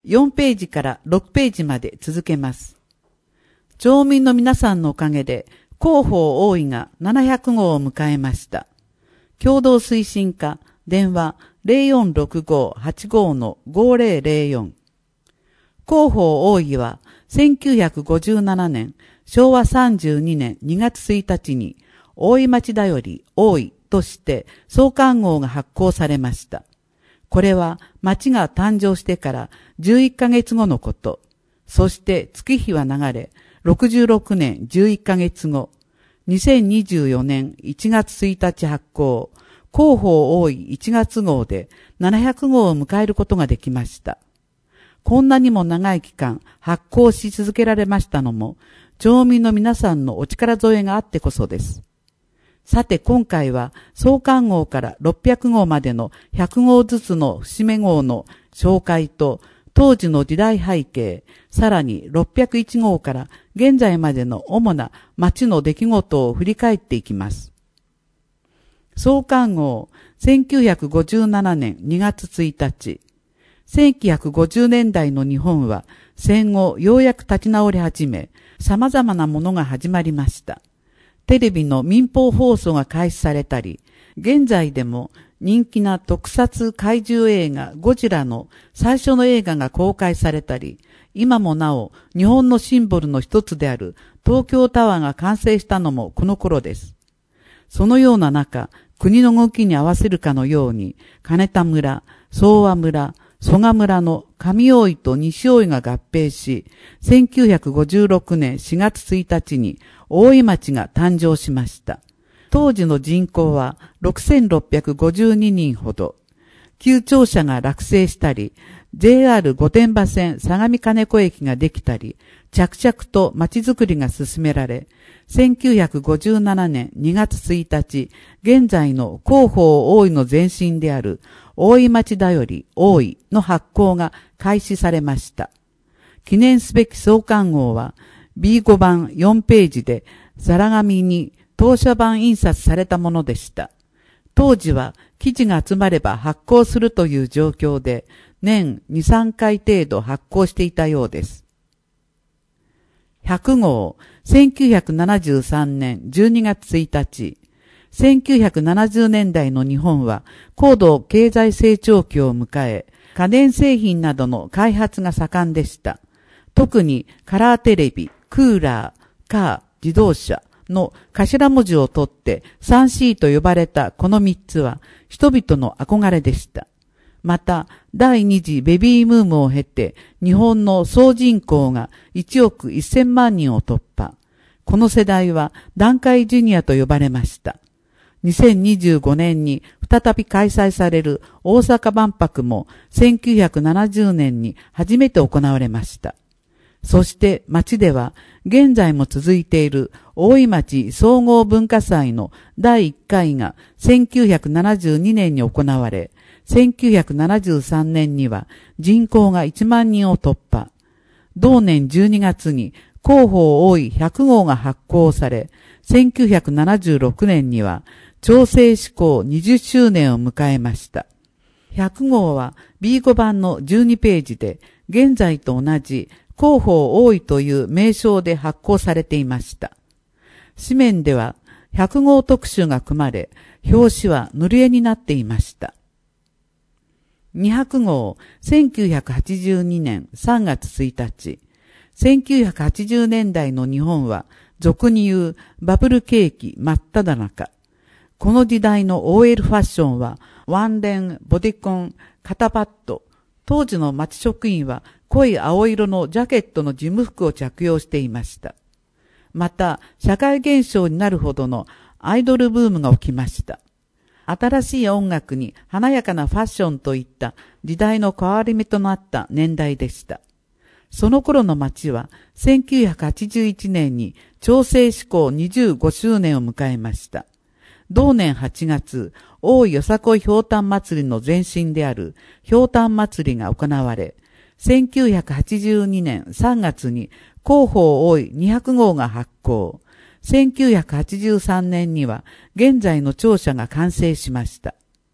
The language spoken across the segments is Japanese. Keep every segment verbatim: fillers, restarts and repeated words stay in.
よんページからろくページまで続けます。町民の皆さんのおかげで、広報大井がななひゃくごうを迎えました。共同推進課、電話 ゼロよんろくごーはちごーのごーぜろぜろよん。広報大井はせんきゅうひゃくごじゅうななねん、しょうわさんじゅうにねんにがつついたちに、大井町だより大井として創刊号が発行されました。これは町が誕生してからじゅういっかげつごのこと。そして月日は流れ、ろくじゅうろくねんじゅういっかげつご、にせんにじゅうよねんいちがつついたち発行、広報大井いちがつごうでななひゃくごうを迎えることができました。こんなにも長い期間発行し続けられましたのも、町民の皆さんのお力添えがあってこそです。さて今回は創刊号からろっぴゃくごうまでのひゃくごうずつの節目号の紹介と当時の時代背景、さらにろっぴゃくいちごうから現在までの主な町の出来事を振り返っていきます。創刊号せんきゅうひゃくごじゅうななねんにがつついたち。せんきゅうひゃくごじゅうねんだいの日本は戦後ようやく立ち直り始め、様々なものが始まりました。テレビの民放放送が開始されたり、現在でも人気な特撮怪獣映画ゴジラの最初の映画が公開されたり、今もなお日本のシンボルの一つである東京タワーが完成したのもこの頃です。そのような中、国の動きに合わせるかのように、金田村、総和村、蘇我村の上大井と西大井が合併し、せんきゅうひゃくごじゅうろくねんしがつついたちに大井町が誕生しました。当時の人口はろくせんろっぴゃくごじゅうににんほど。旧庁舎が落成したり、ジェイアール 御殿場線相模金子駅ができたり、着々と町づくりが進められ、せんきゅうひゃくごじゅうななねんにがつついたち、現在の広報大井の前身である大井町だより大井の発行が開始されました。記念すべき創刊号は ビーご 版よんページでザラ紙に当社版印刷されたものでした。当時は記事が集まれば発行するという状況で年に、さんかい程度発行していたようです。ひゃくごう、せんきゅうひゃくななじゅうさんねんじゅうにがつついたち、せんきゅうひゃくななじゅうねんだいの日本は高度経済成長期を迎え、家電製品などの開発が盛んでした。特にカラーテレビ、クーラー、カー、自動車の頭文字を取って スリーシー と呼ばれたこのみっつは人々の憧れでした。また、第二次ベビーブームを経て、日本の総人口がいちおくせんまんにんを突破。この世代は団塊ジュニアと呼ばれました。にせんにじゅうごねんに再び開催される大阪万博もせんきゅうひゃくななじゅうねんに初めて行われました。そして町では現在も続いている大井町総合文化祭のだいいっかいがせんきゅうひゃくななじゅうにねんに行われ、せんきゅうひゃくななじゅうさんねんには人口がいちまんにんを突破。同年じゅうにがつに広報大井ひゃくごうが発行され、せんきゅうひゃくななじゅうろくねんには調整施行にじゅっしゅうねんを迎えました。ひゃくごうは ビーご 版のじゅうにページで、現在と同じ広報大井という名称で発行されていました。紙面ではひゃくごう特集が組まれ、表紙は塗り絵になっていました。にひゃくごう、せんきゅうひゃくはちじゅうにねんさんがつついたち。せんきゅうひゃくはちじゅうねんだいの日本は、俗に言うバブル景気真っ只中。この時代の オーエル ファッションは、ワンレン、ボディコン、肩パッド。当時の町職員は濃い青色のジャケットの事務服を着用していました。また、社会現象になるほどのアイドルブームが起きました。新しい音楽に華やかなファッションといった時代の変わり目となった年代でした。その頃の町はせんきゅうひゃくはちじゅういちねんに調整施行にじゅうごしゅうねんを迎えました。同年はちがつ、大井よさこいひょうたん祭りの前身であるひょうたん祭りが行われ、せんきゅうひゃくはちじゅうにねんさんがつに広報大井にひゃくごうが発行。せんきゅうひゃくはちじゅうさんねんには現在の庁舎が完成しました。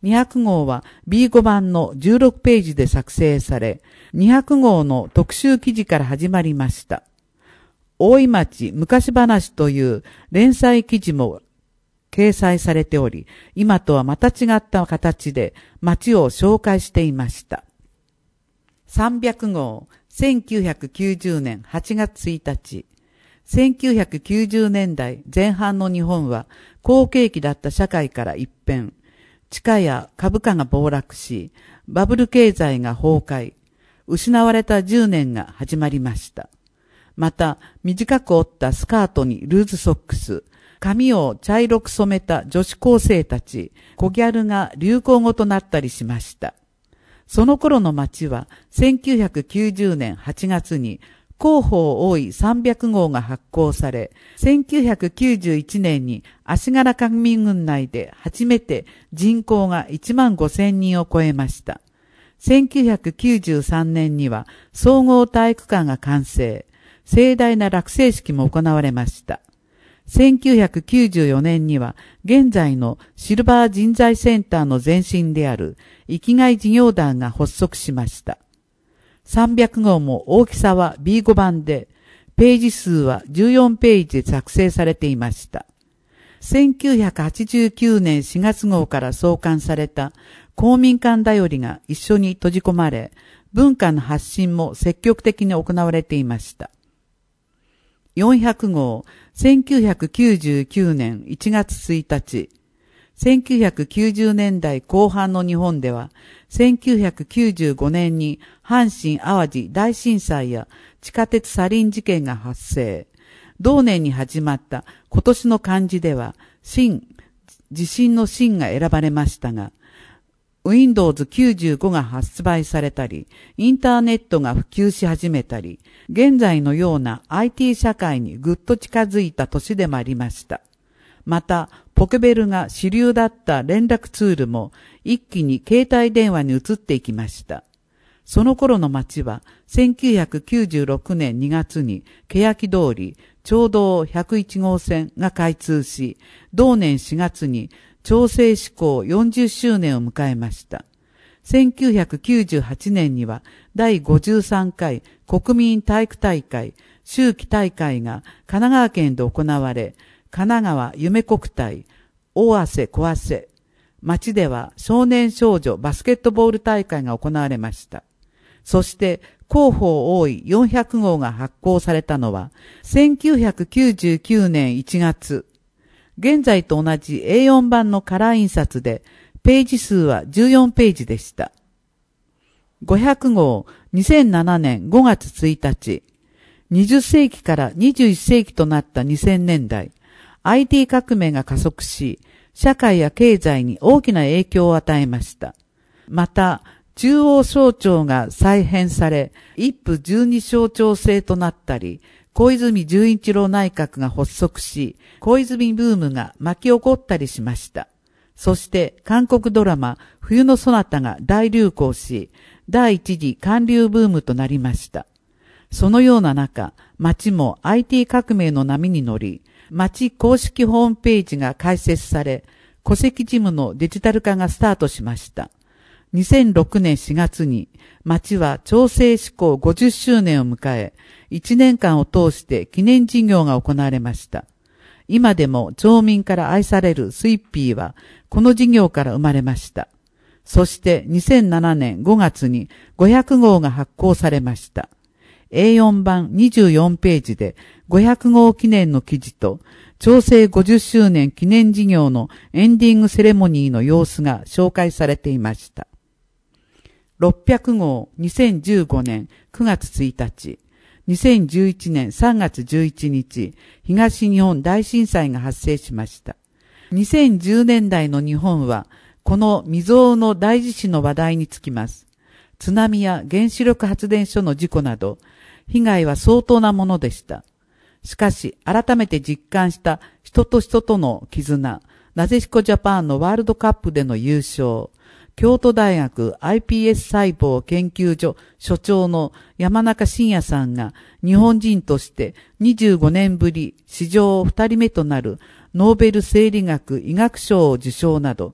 にひゃくごうは ビーご 版のじゅうろくページで作成され、にひゃくごうの特集記事から始まりました。大井町昔話という連載記事も掲載されており、今とはまた違った形で町を紹介していました。さんびゃくごう、せんきゅうひゃくきゅうじゅうねんはちがつついたち。せんきゅうひゃくきゅうじゅうねんだいぜん半の日本は好景気だった社会から一変、地価や株価が暴落し、バブル経済が崩壊、失われたじゅうねんが始まりました。また、短く折ったスカートにルーズソックス、髪を茶色く染めた女子高生たち、小ギャルが流行語となったりしました。その頃の町は、せんきゅうひゃくきゅうじゅうねんはちがつに、広報大井さんびゃくごうが発行され、せんきゅうひゃくきゅうじゅういちねんに足柄革命軍内で初めて人口がいちまんごせんにんを超えました。せんきゅうひゃくきゅうじゅうさんねんには総合体育館が完成、盛大な落成式も行われました。せんきゅうひゃくきゅうじゅうよねんには現在のシルバー人材センターの前身である生きがい事業団が発足しました。さんびゃくごうも大きさは ビーご 版で、ページ数はじゅうよんページで作成されていました。せんきゅうひゃくはちじゅうきゅうねんしがつごうから創刊された公民館だよりが一緒に閉じ込まれ、文化の発信も積極的に行われていました。よんひゃくごう、せんきゅうひゃくきゅうじゅうきゅうねんいちがつついたち、せんきゅうひゃくきゅうじゅうねんだいこう半の日本では、せんきゅうひゃくきゅうじゅうごねんに阪神淡路大震災や地下鉄サリン事件が発生。同年に始まった今年の漢字では、震、地震の震が選ばれましたが、ウィンドウズきゅうじゅうご が発売されたり、インターネットが普及し始めたり、現在のような アイティー 社会にぐっと近づいた年でもありました。また、ポケベルが主流だった連絡ツールも一気に携帯電話に移っていきました。その頃の町はせんきゅうひゃくきゅうじゅうろくねんにがつに欅通り町道ひゃくいちごうせんが開通し、同年しがつに町制施行よんじゅっしゅうねんを迎えました。せんきゅうひゃくきゅうじゅうはちねんにはだいごじゅうさんかい国民体育大会秋季大会が神奈川県で行われ、神奈川夢国体、大汗小汗、町では少年少女バスケットボール大会が行われました。そして広報大井よんひゃくごうが発行されたのはせんきゅうひゃくきゅうじゅうきゅうねんいちがつ。現在と同じ エーよん 版のカラー印刷でページ数はじゅうよんページでした。ごひゃくごうにせんななねんごがつついたち。にじゅっせいきからにじゅういっせいきとなったにせんねんだい。アイティー 革命が加速し、社会や経済に大きな影響を与えました。また、中央省庁が再編され、一府十二省庁制となったり、小泉純一郎内閣が発足し、小泉ブームが巻き起こったりしました。そして、韓国ドラマ、冬のソナタが大流行し、第一次韓流ブームとなりました。そのような中、町も アイティー 革命の波に乗り、町公式ホームページが開設され、戸籍事務のデジタル化がスタートしました。にせんろくねんしがつに町は町制施行ごじゅっしゅうねんを迎え、いちねんかんを通して記念事業が行われました。今でも町民から愛されるスイッピーはこの事業から生まれました。そしてにせんななねんごがつにごひゃくごうが発行されました。エーよん 版にじゅうよんページでごひゃくごう記念の記事と町制ごじゅっしゅうねん記念事業のエンディングセレモニーの様子が紹介されていました。ろっぴゃくごうにせんじゅうごねんくがつついたち、にせんじゅういちねんさんがつじゅういちにち、東日本大震災が発生しました。にせんじゅうねんだいの日本はこの未曾有の大地震の話題につきます。津波や原子力発電所の事故など、被害は相当なものでした。しかし、改めて実感した人と人との絆、なでしこジャパンのワールドカップでの優勝、京都大学 アイピーエス 細胞研究所所長の山中伸也さんが日本人としてにじゅうごねんぶり史上ふたりめとなるノーベル生理学医学賞を受賞など、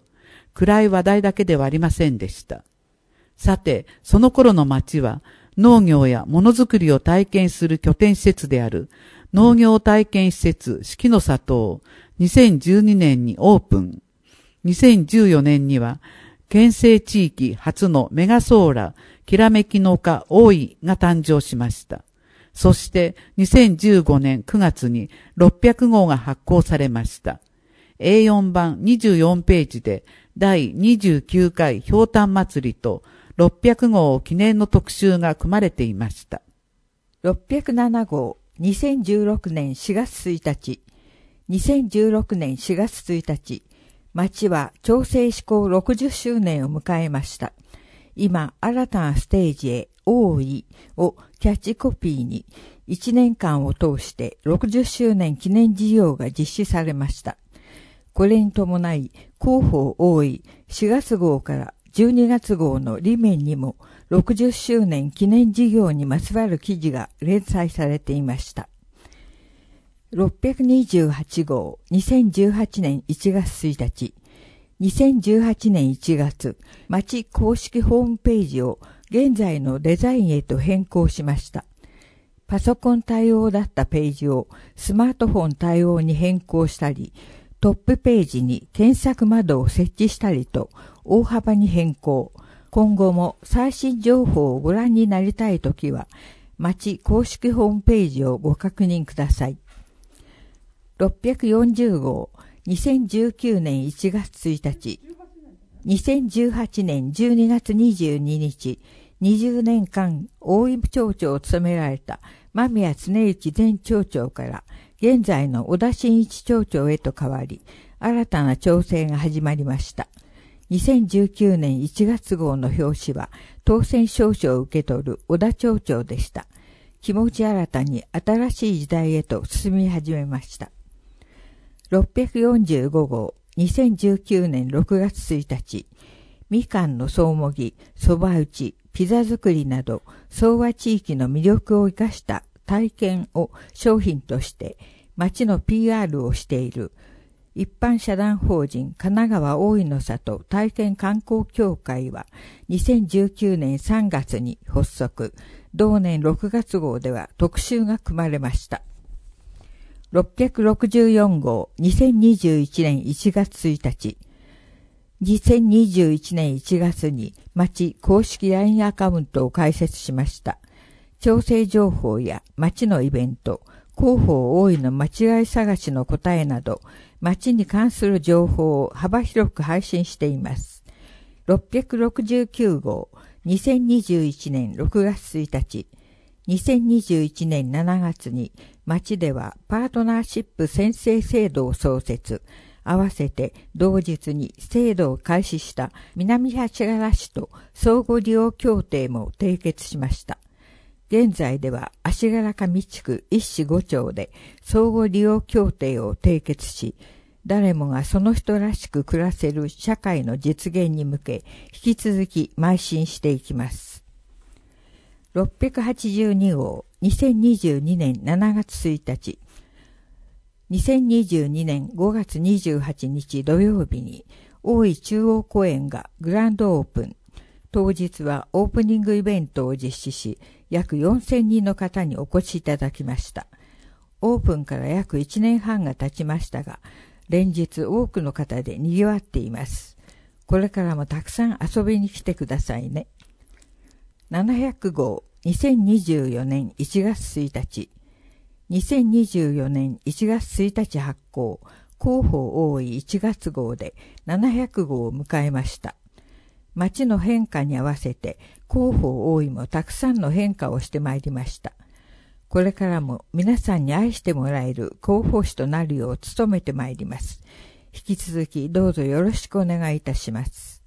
暗い話題だけではありませんでした。さて、その頃の町は農業やものづくりを体験する拠点施設である農業体験施設四季の里をにせんじゅうにねんにオープン。にせんじゅうよねんには県西地域初のメガソーラきらめきの丘大井が誕生しました。そしてにせんじゅうごねんくがつにろっぴゃくごうが発行されました。エーよん 版にじゅうよんページでだいにじゅうきゅうかいひょうたん祭りとろっぴゃくごう記念の特集が組まれていました。 ろっぴゃくななごう、にせんじゅうろくねんしがつついたち、にせんじゅうろくねんしがつついたち、町は町制施行ろくじゅっしゅうねんを迎えました。今、新たなステージへ、大いをキャッチコピーに、いちねんかんを通してろくじゅっしゅうねん記念事業が実施されました。これに伴い、広報大井しがつごうからじゅうにがつごうの裏面にもろくじゅっしゅうねん記念事業にまつわる記事が連載されていました。ろっぴゃくにじゅうはちごう、にせんじゅうはちねんいちがつついたち、にせんじゅうはちねんいちがつ、町公式ホームページを現在のデザインへと変更しました。パソコン対応だったページをスマートフォン対応に変更したり、トップページに検索窓を設置したりと大幅に変更。今後も最新情報をご覧になりたいときは、町公式ホームページをご確認ください。ろっぴゃくよんじゅうごう、にせんじゅうきゅうねんいちがつついたち、にせんじゅうはちねんじゅうにがつにじゅうににち、にじゅうねんかん大井町長を務められた間宮恒之前町長から現在の小田真一町長へと変わり、新たな調整が始まりました。にせんじゅうきゅうねんいちがつごうの表紙は当選証書を受け取る小田町長でした。気持ち新たに新しい時代へと進み始めました。ろっぴゃくよんじゅうごごう、にせんじゅうきゅうねんろくがつついたち、みかんの総もぎ、そば打ち、ピザ作りなど、総和地域の魅力を生かした体験を商品として町の ピーアール をしている一般社団法人神奈川大井の里体験観光協会はにせんじゅうきゅうねんさんがつに発足、同年ろくがつごうでは特集が組まれました。ろっぴゃくろくじゅうよんごう、にせんにじゅういちねんいちがつついたち、にせんにじゅういちねんいちがつに町公式 ライン アカウントを開設しました。調整情報や町のイベント、広報大井の間違い探しの答えなど、町に関する情報を幅広く配信しています。ろっぴゃくろくじゅうきゅうごう、にせんにじゅういちねんろくがつついたち、にせんにじゅういちねんしちがつに町ではパートナーシップ宣誓制度を創設、合わせて同日に制度を開始した南足柄市と相互利用協定も締結しました。現在では足柄上地区一市五町で相互利用協定を締結し、誰もがその人らしく暮らせる社会の実現に向け、引き続き邁進していきます。ろっぴゃくはちじゅうにごう、にせんにじゅうにねんしちがつついたち、にせんにじゅうにねんごがつにじゅうはちにち土曜日に大井中央公園がグランドオープン。当日はオープニングイベントを実施し、約よんせんにんの方にお越しいただきました。オープンから約いちねんはんが経ちましたが、連日多くの方で賑わっています。これからもたくさん遊びに来てくださいね。ななひゃくごう、にせんにじゅうよねんいちがつついたち、にせんにじゅうよねんいちがつついたち発行、広報大井いちがつごうでななひゃくごうを迎えました。町の変化に合わせて広報大井もたくさんの変化をしてまいりました。これからも皆さんに愛してもらえる広報誌となるよう努めてまいります。引き続きどうぞよろしくお願いいたします。